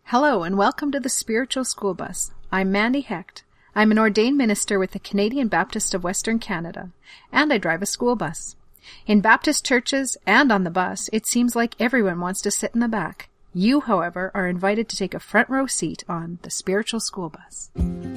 Hello and welcome to the Spiritual School Bus. I'm Mandy Hecht. I'm an ordained minister with the Canadian Baptist of Western Canada, and I drive a school bus. In Baptist churches and on the bus, it seems like everyone wants to sit in the back. You, however, are invited to take a front row seat on the Spiritual School Bus.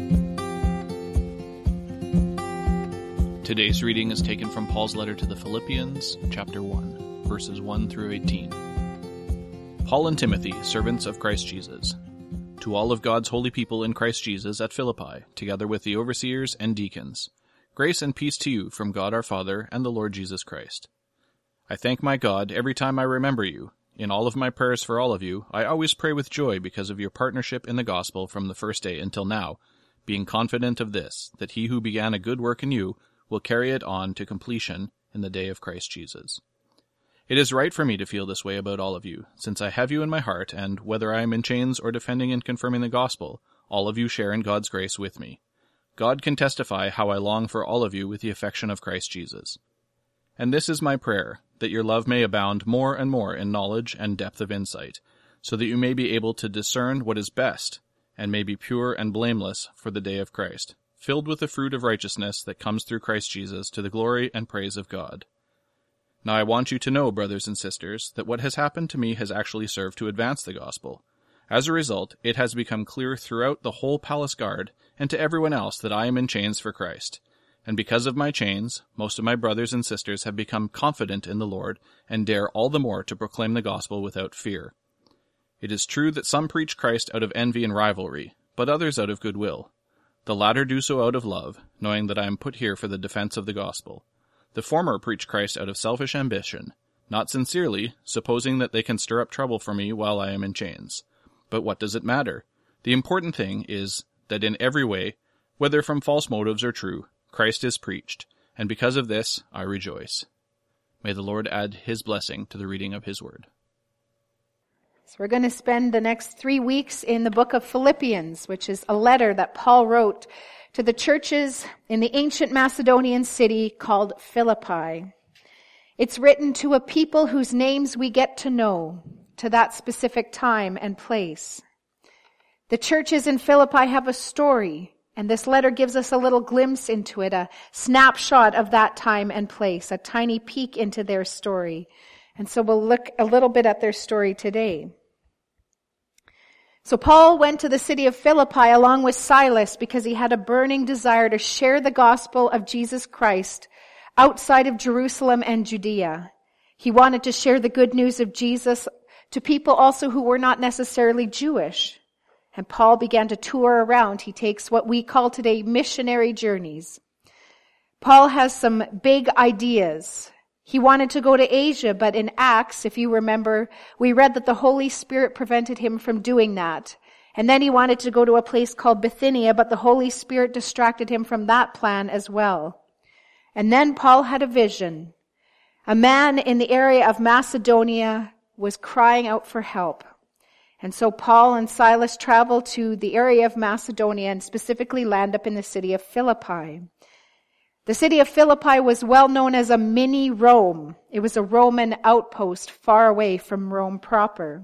Today's reading is taken from Paul's letter to the Philippians, chapter 1, verses 1 through 18. Paul and Timothy, servants of Christ Jesus, to all of God's holy people in Christ Jesus at Philippi, together with the overseers and deacons, grace and peace to you from God our Father and the Lord Jesus Christ. I thank my God every time I remember you. In all of my prayers for all of you, I always pray with joy because of your partnership in the gospel from the first day until now, being confident of this, that he who began a good work in you will carry it on to completion in the day of Christ Jesus. It is right for me to feel this way about all of you, since I have you in my heart, and whether I am in chains or defending and confirming the gospel, all of you share in God's grace with me. God can testify how I long for all of you with the affection of Christ Jesus. And this is my prayer, that your love may abound more and more in knowledge and depth of insight, so that you may be able to discern what is best, and may be pure and blameless for the day of Christ, filled with the fruit of righteousness that comes through Christ Jesus to the glory and praise of God. Now I want you to know, brothers and sisters, that what has happened to me has actually served to advance the gospel. As a result, it has become clear throughout the whole palace guard and to everyone else that I am in chains for Christ. And because of my chains, most of my brothers and sisters have become confident in the Lord and dare all the more to proclaim the gospel without fear. It is true that some preach Christ out of envy and rivalry, but others out of goodwill. The latter do so out of love, knowing that I am put here for the defense of the gospel. The former preach Christ out of selfish ambition, not sincerely, supposing that they can stir up trouble for me while I am in chains. But what does it matter? The important thing is that in every way, whether from false motives or true, Christ is preached, and because of this I rejoice. May the Lord add his blessing to the reading of his word. So we're going to spend the next 3 weeks in the book of Philippians, which is a letter that Paul wrote to the churches in the ancient Macedonian city called Philippi. It's written to a people whose names we get to know, to that specific time and place. The churches in Philippi have a story, and this letter gives us a little glimpse into it, a snapshot of that time and place, a tiny peek into their story. And so we'll look a little bit at their story today. So Paul went to the city of Philippi along with Silas because he had a burning desire to share the gospel of Jesus Christ outside of Jerusalem and Judea. He wanted to share the good news of Jesus to people also who were not necessarily Jewish. And Paul began to tour around. He takes what we call today missionary journeys. Paul has some big ideas. He wanted to go to Asia, but in Acts, if you remember, we read that the Holy Spirit prevented him from doing that. And then he wanted to go to a place called Bithynia, but the Holy Spirit distracted him from that plan as well. And then Paul had a vision. A man in the area of Macedonia was crying out for help. And so Paul and Silas traveled to the area of Macedonia and specifically land up in the city of Philippi. The city of Philippi was well known as a mini Rome. It was a Roman outpost far away from Rome proper.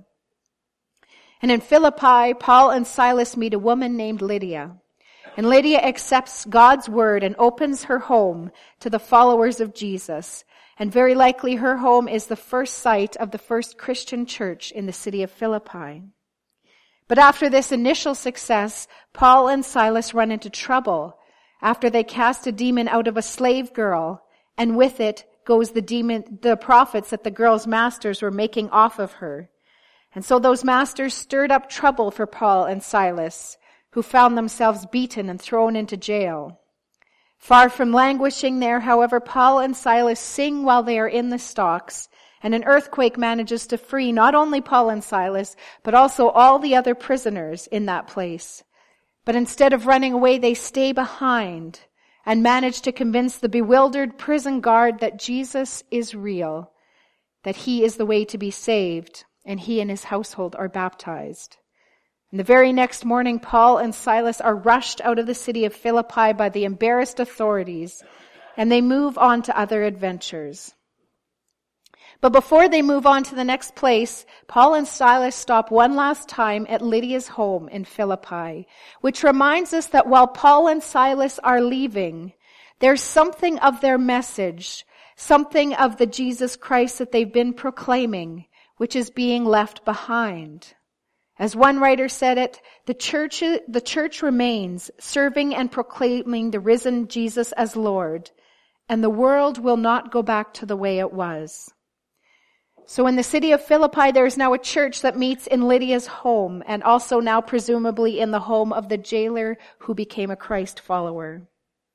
And in Philippi, Paul and Silas meet a woman named Lydia. And Lydia accepts God's word and opens her home to the followers of Jesus. And very likely her home is the first site of the first Christian church in the city of Philippi. But after this initial success, Paul and Silas run into trouble after they cast a demon out of a slave girl, and with it goes the profits that the girl's masters were making off of her. And so those masters stirred up trouble for Paul and Silas, who found themselves beaten and thrown into jail. Far from languishing there, however, Paul and Silas sing while they are in the stocks, and an earthquake manages to free not only Paul and Silas, but also all the other prisoners in that place. But instead of running away, they stay behind and manage to convince the bewildered prison guard that Jesus is real, that he is the way to be saved, and he and his household are baptized. And the very next morning, Paul and Silas are rushed out of the city of Philippi by the embarrassed authorities, and they move on to other adventures. But before they move on to the next place, Paul and Silas stop one last time at Lydia's home in Philippi, which reminds us that while Paul and Silas are leaving, there's something of their message, something of the Jesus Christ that they've been proclaiming, which is being left behind. As one writer said it, the church remains, serving and proclaiming the risen Jesus as Lord, and the world will not go back to the way it was. So in the city of Philippi, there is now a church that meets in Lydia's home, and also now presumably in the home of the jailer who became a Christ follower.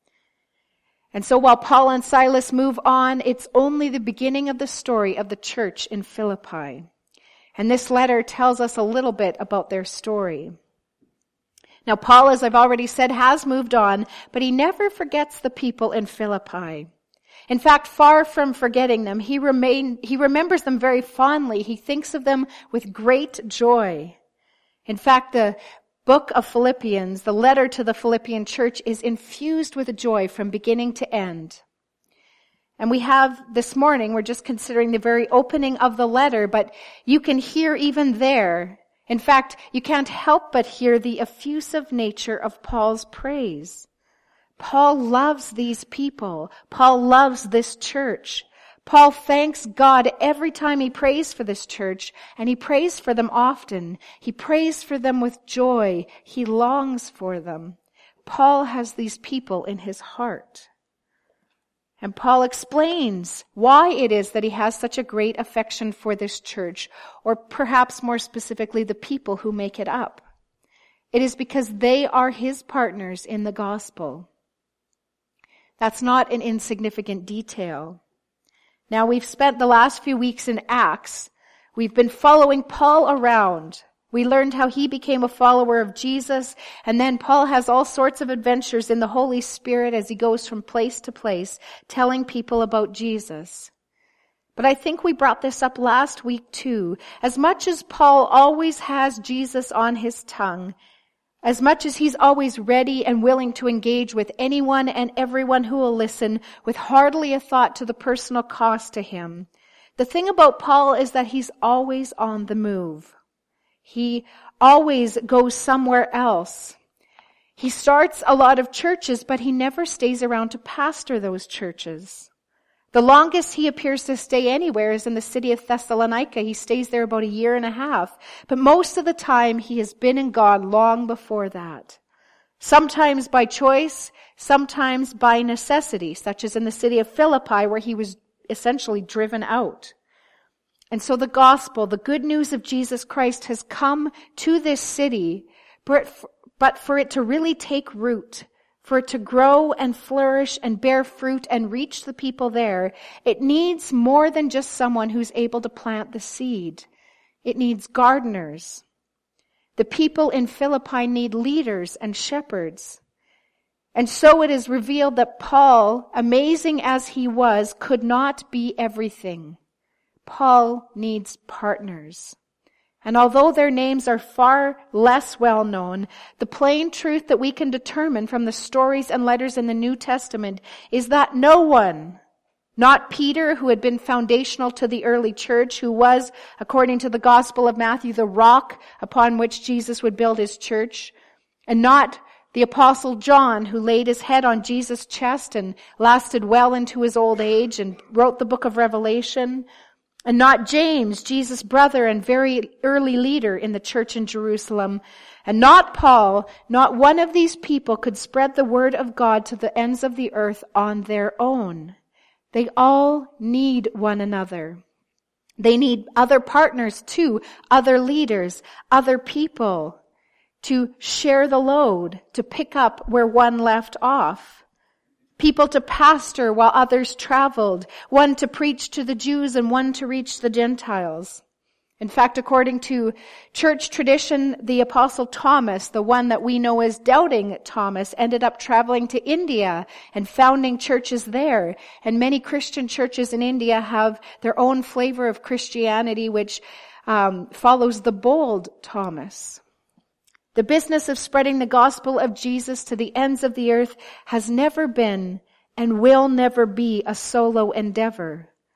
And so while Paul and Silas move on, it's only the beginning of the story of the church in Philippi. And this letter tells us a little bit about their story. Now Paul, as I've already said, has moved on, but he never forgets the people in Philippi. In fact, far from forgetting them, he remembers them very fondly. He thinks of them with great joy. In fact, the book of Philippians, the letter to the Philippian church, is infused with joy from beginning to end. And we have this morning, we're just considering the very opening of the letter, but you can hear even there, in fact, you can't help but hear the effusive nature of Paul's praise. Paul loves these people. Paul loves this church. Paul thanks God every time he prays for this church, and he prays for them often. He prays for them with joy. He longs for them. Paul has these people in his heart. And Paul explains why it is that he has such a great affection for this church, or perhaps more specifically, the people who make it up. It is because they are his partners in the gospel. That's not an insignificant detail. Now, we've spent the last few weeks in Acts. We've been following Paul around. We learned how he became a follower of Jesus, and then Paul has all sorts of adventures in the Holy Spirit as he goes from place to place, telling people about Jesus. But I think we brought this up last week too. As much as Paul always has Jesus on his tongue, as much as he's always ready and willing to engage with anyone and everyone who will listen with hardly a thought to the personal cost to him, the thing about Paul is that he's always on the move. He always goes somewhere else. He starts a lot of churches, but he never stays around to pastor those churches. The longest he appears to stay anywhere is in the city of Thessalonica. He stays there about 1.5 years. But most of the time, he has been in God long before that. Sometimes by choice, sometimes by necessity, such as in the city of Philippi, where he was essentially driven out. And so the gospel, the good news of Jesus Christ, has come to this city, but for it to really take root, for it to grow and flourish and bear fruit and reach the people there, it needs more than just someone who's able to plant the seed. It needs gardeners. The people in Philippi need leaders and shepherds. And so it is revealed that Paul, amazing as he was, could not be everything. Paul needs partners. And although their names are far less well known, the plain truth that we can determine from the stories and letters in the New Testament is that no one, not Peter, who had been foundational to the early church, who was, according to the Gospel of Matthew, the rock upon which Jesus would build his church, and not the Apostle John, who laid his head on Jesus' chest and lasted well into his old age and wrote the book of Revelation, and not James, Jesus' brother and very early leader in the church in Jerusalem, and not Paul. Not one of these people could spread the word of God to the ends of the earth on their own. They all need one another. They need other partners too, other leaders, other people to share the load, to pick up where one left off. People to pastor while others traveled, one to preach to the Jews and one to reach the Gentiles. In fact, according to church tradition, the Apostle Thomas, the one that we know as Doubting Thomas, ended up traveling to India and founding churches there. And many Christian churches in India have their own flavor of Christianity, which follows the bold Thomas. The business of spreading the gospel of Jesus to the ends of the earth has never been and will never be a solo endeavor.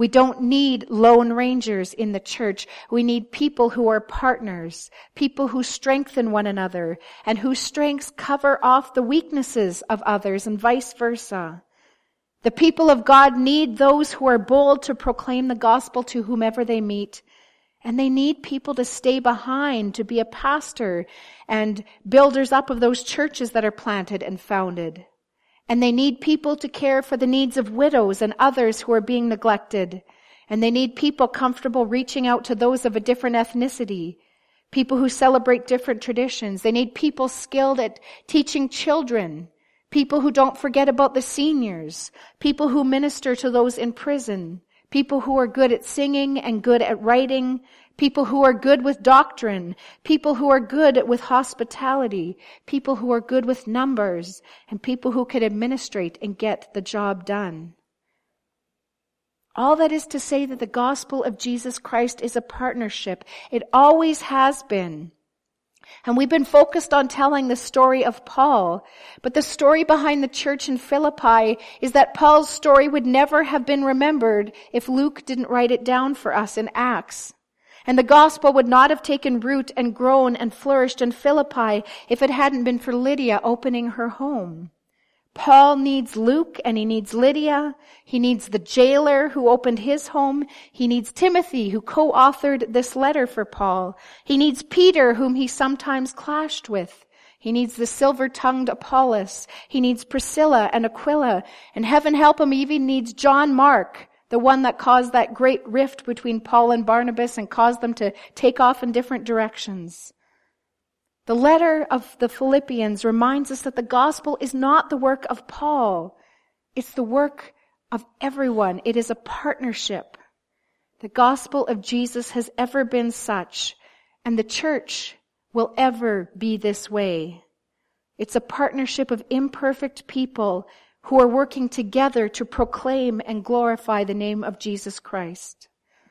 We don't need lone rangers in the church. We need people who are partners, people who strengthen one another, and whose strengths cover off the weaknesses of others, and vice versa. The people of God need those who are bold to proclaim the gospel to whomever they meet. And they need people to stay behind, to be a pastor and builders up of those churches that are planted and founded. And they need people to care for the needs of widows and others who are being neglected. And they need people comfortable reaching out to those of a different ethnicity, people who celebrate different traditions. They need people skilled at teaching children, people who don't forget about the seniors, people who minister to those in prison, people who are good at singing and good at writing, people who are good with doctrine, people who are good with hospitality, people who are good with numbers, and people who can administrate and get the job done. All that is to say that the gospel of Jesus Christ is a partnership. It always has been. And we've been focused on telling the story of Paul, but the story behind the church in Philippi is that Paul's story would never have been remembered if Luke didn't write it down for us in Acts. And the gospel would not have taken root and grown and flourished in Philippi if it hadn't been for Lydia opening her home. Paul needs Luke and he needs Lydia. He needs the jailer who opened his home. He needs Timothy who co-authored this letter for Paul. He needs Peter whom he sometimes clashed with. He needs the silver-tongued Apollos. He needs Priscilla and Aquila. And heaven help him, he even needs John Mark, the one that caused that great rift between Paul and Barnabas and caused them to take off in different directions. The letter of the Philippians reminds us that the gospel is not the work of Paul. It's the work of everyone. It is a partnership. The gospel of Jesus has ever been such, and the church will ever be this way. It's a partnership of imperfect people who are working together to proclaim and glorify the name of Jesus Christ.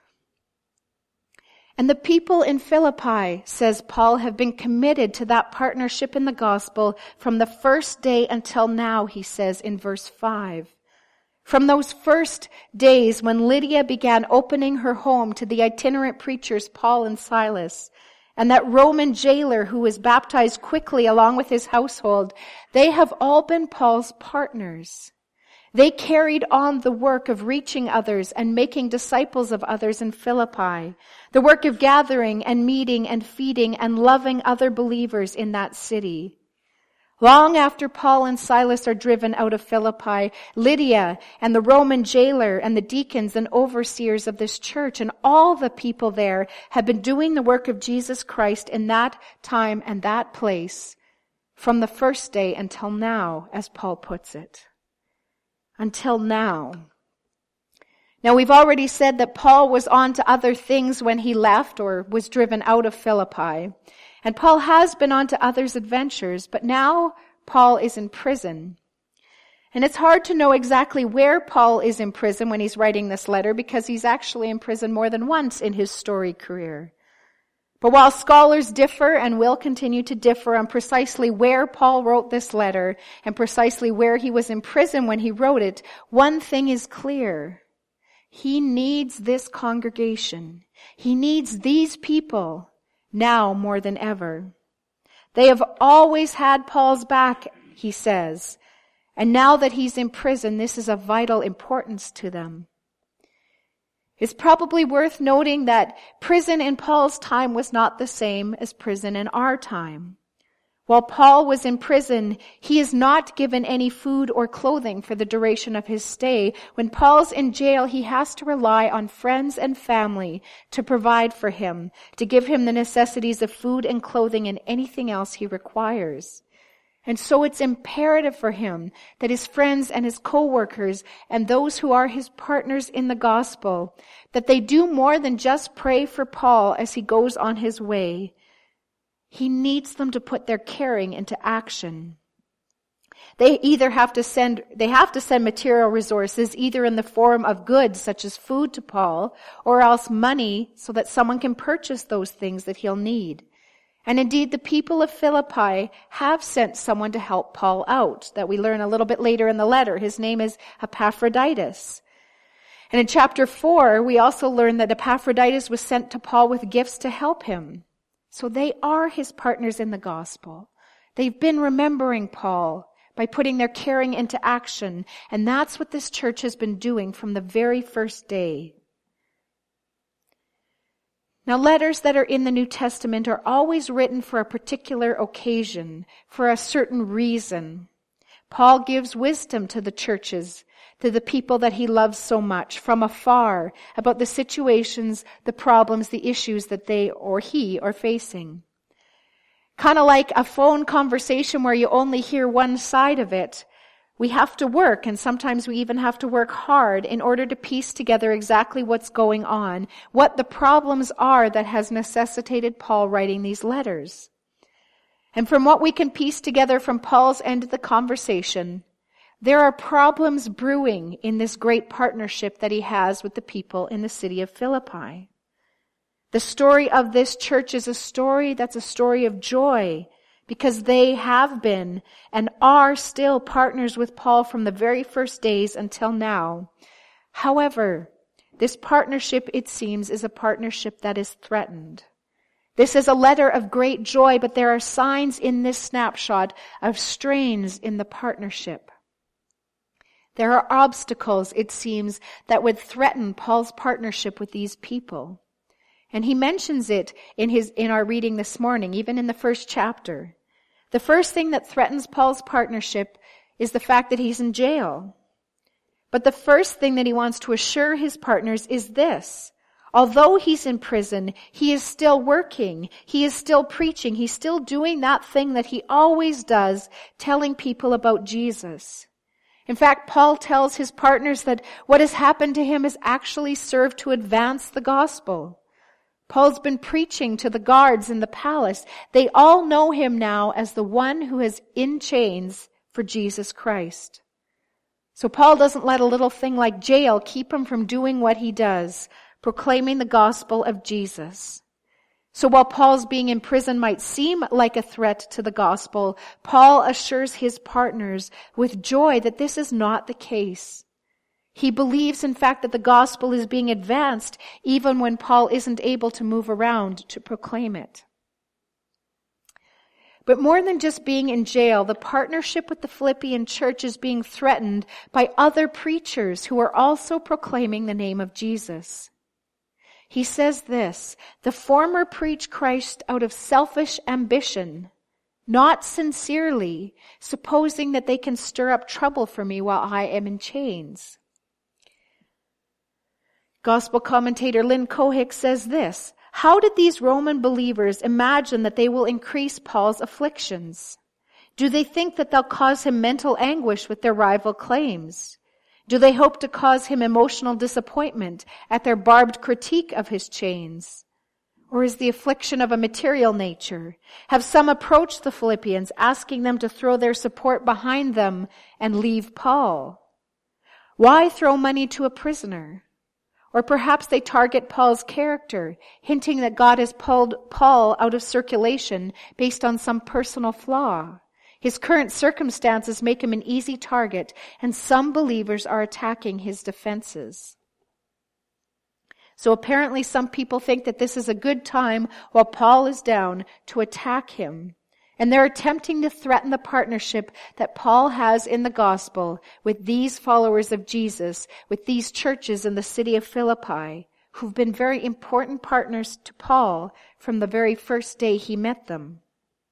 And the people in Philippi, says Paul, have been committed to that partnership in the gospel from the first day until now, he says in verse 5. From those first days when Lydia began opening her home to the itinerant preachers Paul and Silas, and that Roman jailer who was baptized quickly along with his household, they have all been Paul's partners. They carried on the work of reaching others and making disciples of others in Philippi, the work of gathering and meeting and feeding and loving other believers in that city. Long after Paul and Silas are driven out of Philippi, Lydia and the Roman jailer and the deacons and overseers of this church and all the people there have been doing the work of Jesus Christ in that time and that place from the first day until now, as Paul puts it. Until now. Now we've already said that Paul was on to other things when he left or was driven out of Philippi. And Paul has been on to others' adventures, but now Paul is in prison. And it's hard to know exactly where Paul is in prison when he's writing this letter because he's actually in prison more than once in his storied career. But while scholars differ and will continue to differ on precisely where Paul wrote this letter and precisely where he was in prison when he wrote it, one thing is clear. He needs this congregation. He needs these people now more than ever. They have always had Paul's back, he says, and now that he's in prison, this is of vital importance to them. It's probably worth noting that prison in Paul's time was not the same as prison in our time. While Paul was in prison, he is not given any food or clothing for the duration of his stay. When Paul's in jail, he has to rely on friends and family to provide for him, to give him the necessities of food and clothing and anything else he requires. And so it's imperative for him that his friends and his co-workers and those who are his partners in the gospel, that they do more than just pray for Paul as he goes on his way. He needs them to put their caring into action. They have to send material resources either in the form of goods such as food to Paul or else money so that someone can purchase those things that he'll need. And indeed, the people of Philippi have sent someone to help Paul out, that we learn a little bit later in the letter. His name is Epaphroditus. And in chapter 4, we also learn that Epaphroditus was sent to Paul with gifts to help him. So they are his partners in the gospel. They've been remembering Paul by putting their caring into action, and that's what this church has been doing from the very first day. Now, letters that are in the New Testament are always written for a particular occasion, for a certain reason. Paul gives wisdom to the churches, to the people that he loves so much, from afar, about the situations, the problems, the issues that they or he are facing. Kind of like a phone conversation where you only hear one side of it. We have to work, and sometimes we even have to work hard in order to piece together exactly what's going on, what the problems are that has necessitated Paul writing these letters. And from what we can piece together from Paul's end of the conversation, there are problems brewing in this great partnership that he has with the people in the city of Philippi. The story of this church is a story that's a story of joy, because they have been and are still partners with Paul from the very first days until now. However, this partnership, it seems, is a partnership that is threatened. This is a letter of great joy, but there are signs in this snapshot of strains in the partnership. There are obstacles, it seems, that would threaten Paul's partnership with these people. And he mentions it in our reading this morning, even in the first chapter. The first thing that threatens Paul's partnership is the fact that he's in jail. But the first thing that he wants to assure his partners is this: although he's in prison, he is still working, he is still preaching, he's still doing that thing that he always does, telling people about Jesus. In fact, Paul tells his partners that what has happened to him has actually served to advance the gospel. Paul's been preaching to the guards in the palace. They all know him now as the one who is in chains for Jesus Christ. So Paul doesn't let a little thing like jail keep him from doing what he does, proclaiming the gospel of Jesus. So while Paul's being in prison might seem like a threat to the gospel, Paul assures his partners with joy that this is not the case. He believes, in fact, that the gospel is being advanced even when Paul isn't able to move around to proclaim it. But more than just being in jail, the partnership with the Philippian church is being threatened by other preachers who are also proclaiming the name of Jesus. He says this: the former preach Christ out of selfish ambition, not sincerely, supposing that they can stir up trouble for me while I am in chains. Gospel commentator Lynn Cohick says this: how did these Roman believers imagine that they will increase Paul's afflictions? Do they think that they'll cause him mental anguish with their rival claims? Do they hope to cause him emotional disappointment at their barbed critique of his chains? Or is the affliction of a material nature? Have some approached the Philippians asking them to throw their support behind them and leave Paul? Why throw money to a prisoner? Or perhaps they target Paul's character, hinting that God has pulled Paul out of circulation based on some personal flaw. His current circumstances make him an easy target, and some believers are attacking his defenses. So apparently some people think that this is a good time while Paul is down to attack him. And they're attempting to threaten the partnership that Paul has in the gospel with these followers of Jesus, with these churches in the city of Philippi, who've been very important partners to Paul from the very first day he met them.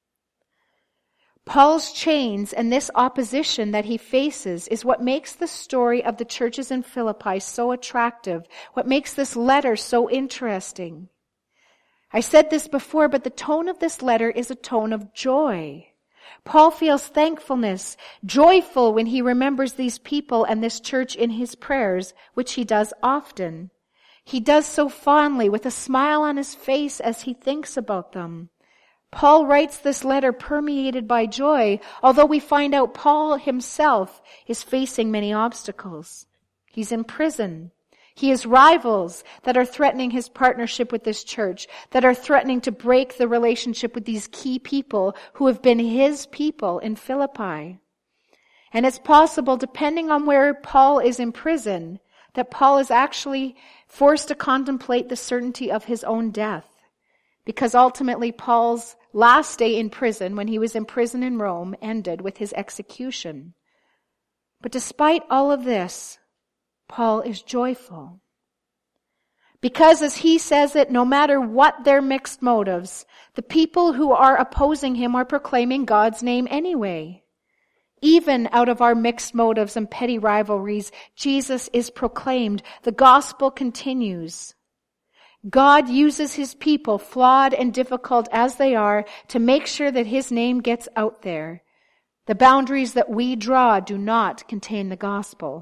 Paul's chains and this opposition that he faces is what makes the story of the churches in Philippi so attractive, what makes this letter so interesting. I said this before, but the tone of this letter is a tone of joy. Paul feels thankfulness, joyful when he remembers these people and this church in his prayers, which he does often. He does so fondly, with a smile on his face as he thinks about them. Paul writes this letter permeated by joy, although we find out Paul himself is facing many obstacles. He's in prison. He has rivals that are threatening his partnership with this church, that are threatening to break the relationship with these key people who have been his people in Philippi. And it's possible, depending on where Paul is in prison, that Paul is actually forced to contemplate the certainty of his own death. Because ultimately Paul's last day in prison, when he was in prison in Rome, ended with his execution. But despite all of this, Paul is joyful. Because as he says it, no matter what their mixed motives, the people who are opposing him are proclaiming God's name anyway. Even out of our mixed motives and petty rivalries, Jesus is proclaimed. The gospel continues. God uses his people, flawed and difficult as they are, to make sure that his name gets out there. The boundaries that we draw do not contain the gospel.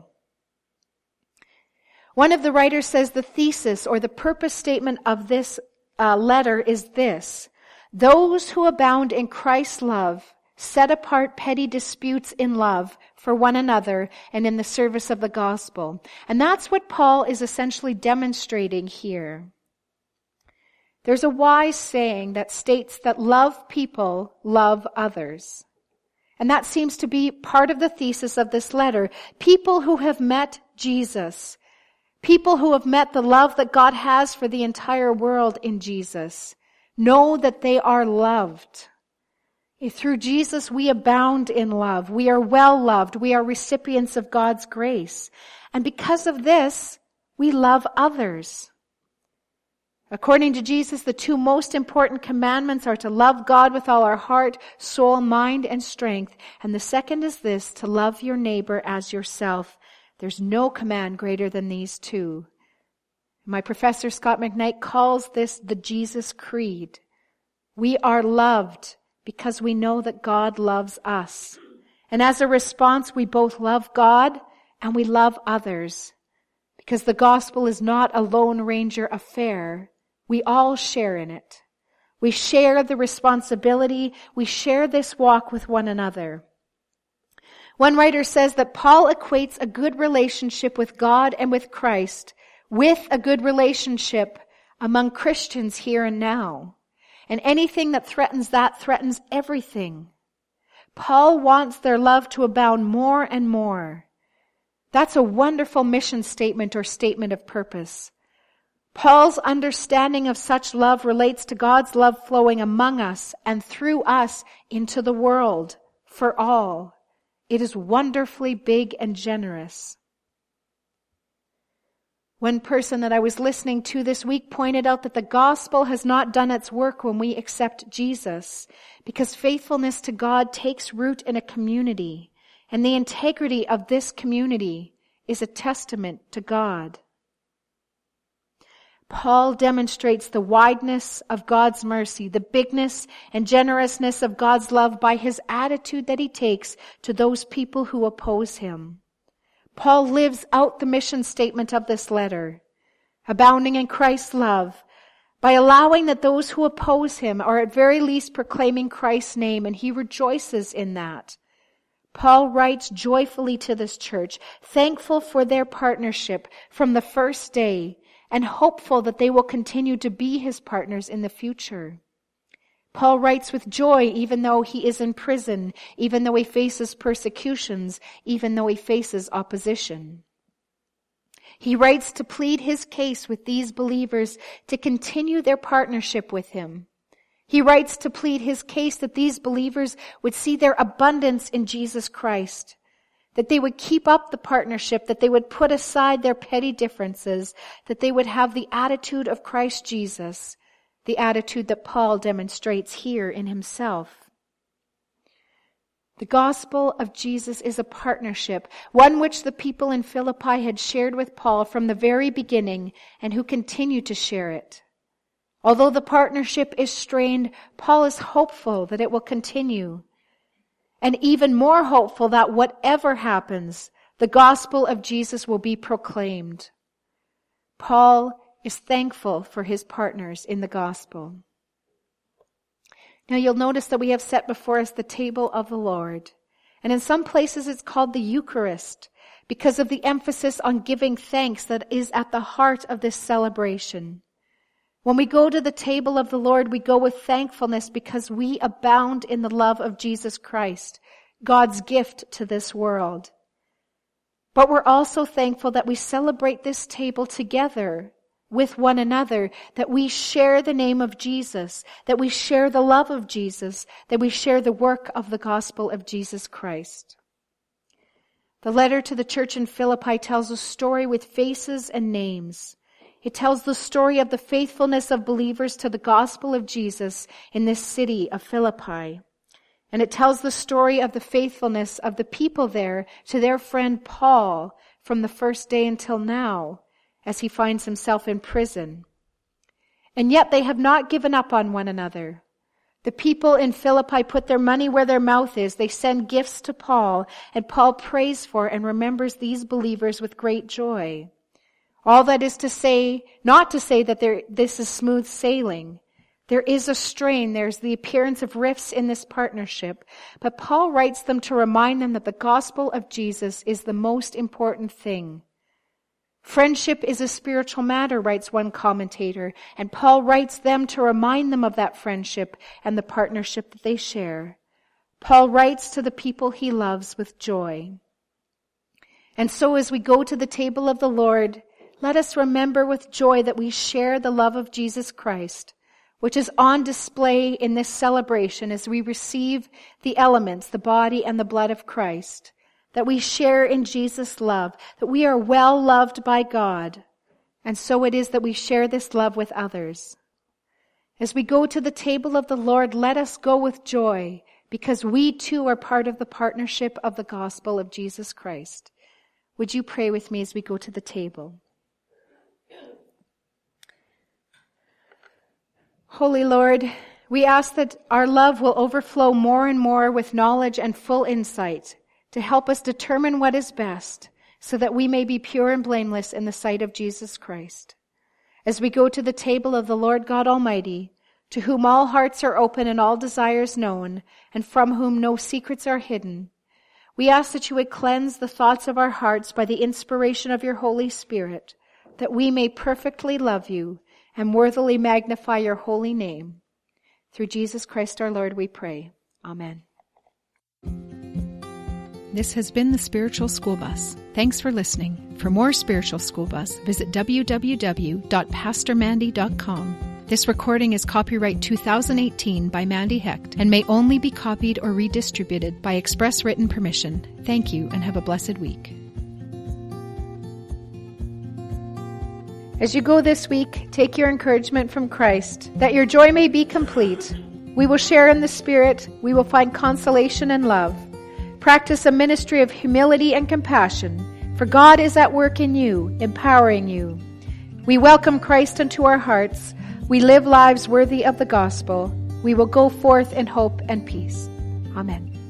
One of the writers says the thesis or the purpose statement of this letter is this: those who abound in Christ's love set apart petty disputes in love for one another and in the service of the gospel. And that's what Paul is essentially demonstrating here. There's a wise saying that states that love people love others. And that seems to be part of the thesis of this letter. People who have met Jesus, people who have met the love that God has for the entire world in Jesus, know that they are loved. Through Jesus, we abound in love. We are well loved. We are recipients of God's grace. And because of this, we love others. According to Jesus, the two most important commandments are to love God with all our heart, soul, mind, and strength. And the second is this, to love your neighbor as yourself. There's no command greater than these two. My professor, Scott McKnight, calls this the Jesus Creed. We are loved because we know that God loves us. And as a response, we both love God and we love others. Because the gospel is not a Lone Ranger affair. We all share in it. We share the responsibility. We share this walk with one another. One writer says that Paul equates a good relationship with God and with Christ with a good relationship among Christians here and now. And anything that threatens that threatens everything. Paul wants their love to abound more and more. That's a wonderful mission statement or statement of purpose. Paul's understanding of such love relates to God's love flowing among us and through us into the world for all. It is wonderfully big and generous. One person that I was listening to this week pointed out that the gospel has not done its work when we accept Jesus, because faithfulness to God takes root in a community, and the integrity of this community is a testament to God. Paul demonstrates the wideness of God's mercy, the bigness and generousness of God's love by his attitude that he takes to those people who oppose him. Paul lives out the mission statement of this letter, abounding in Christ's love, by allowing that those who oppose him are at very least proclaiming Christ's name, and he rejoices in that. Paul writes joyfully to this church, thankful for their partnership from the first day, and hopeful that they will continue to be his partners in the future. Paul writes with joy even though he is in prison, even though he faces persecutions, even though he faces opposition. He writes to plead his case with these believers to continue their partnership with him. He writes to plead his case that these believers would see their abundance in Jesus Christ, that they would keep up the partnership, that they would put aside their petty differences, that they would have the attitude of Christ Jesus, the attitude that Paul demonstrates here in himself. The gospel of Jesus is a partnership, one which the people in Philippi had shared with Paul from the very beginning and who continue to share it. Although the partnership is strained, Paul is hopeful that it will continue. And even more hopeful that whatever happens, the gospel of Jesus will be proclaimed. Paul is thankful for his partners in the gospel. Now you'll notice that we have set before us the table of the Lord. And in some places it's called the Eucharist because of the emphasis on giving thanks that is at the heart of this celebration. When we go to the table of the Lord, we go with thankfulness because we abound in the love of Jesus Christ, God's gift to this world. But we're also thankful that we celebrate this table together with one another, that we share the name of Jesus, that we share the love of Jesus, that we share the work of the gospel of Jesus Christ. The letter to the church in Philippi tells a story with faces and names. It tells the story of the faithfulness of believers to the gospel of Jesus in this city of Philippi. And it tells the story of the faithfulness of the people there to their friend Paul from the first day until now, as he finds himself in prison. And yet they have not given up on one another. The people in Philippi put their money where their mouth is. They send gifts to Paul, and Paul prays for and remembers these believers with great joy. All that is to say, not to say that this is smooth sailing. There is a strain. There's the appearance of rifts in this partnership. But Paul writes them to remind them that the gospel of Jesus is the most important thing. Friendship is a spiritual matter, writes one commentator, and Paul writes them to remind them of that friendship and the partnership that they share. Paul writes to the people he loves with joy. And so as we go to the table of the Lord, let us remember with joy that we share the love of Jesus Christ, which is on display in this celebration as we receive the elements, the body and the blood of Christ. That we share in Jesus' love, that we are well loved by God, and so it is that we share this love with others. As we go to the table of the Lord, let us go with joy, because we too are part of the partnership of the gospel of Jesus Christ. Would you pray with me as we go to the table? Holy Lord, we ask that our love will overflow more and more with knowledge and full insight, to help us determine what is best, so that we may be pure and blameless in the sight of Jesus Christ. As we go to the table of the Lord God Almighty, to whom all hearts are open and all desires known, and from whom no secrets are hidden, we ask that you would cleanse the thoughts of our hearts by the inspiration of your Holy Spirit, that we may perfectly love you and worthily magnify your holy name. Through Jesus Christ our Lord we pray. Amen. This has been the Spiritual School Bus. Thanks for listening. For more Spiritual School Bus, visit www.pastormandy.com. This recording is copyright 2018 by Mandy Hecht and may only be copied or redistributed by express written permission. Thank you and have a blessed week. As you go this week, take your encouragement from Christ, that your joy may be complete. We will share in the Spirit. We will find consolation and love. Practice a ministry of humility and compassion, for God is at work in you, empowering you. We welcome Christ into our hearts. We live lives worthy of the gospel. We will go forth in hope and peace. Amen.